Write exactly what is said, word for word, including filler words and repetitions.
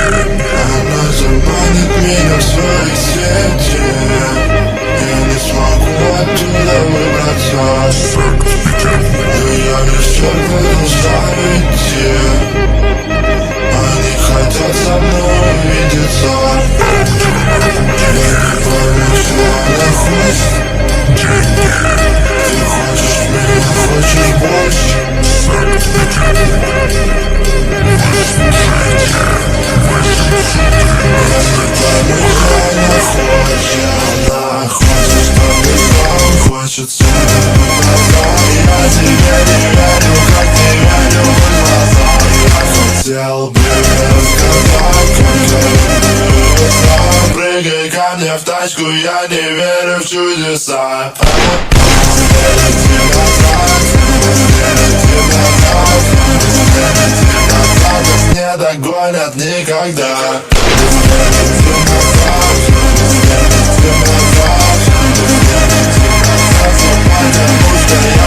Она заманит меня в свои сети. Я не смогу оттуда выбраться, но я еще буду идти. Они хотят со мной увидеться. Я не пойму, что она хочет. Ты хочешь меня, хочешь больше. Она хочет, чтобы снова хочется. Я тебе не верю, как не верю в глаза. Я хотел бы рассказать, как прыгай ко мне в тачку, я не верю в чудеса. Верю тебя так, верю тебя так, верю тебя так, нас не догонят никогда. Верю тебя так, верю тебя так, верю тебя так, потому что я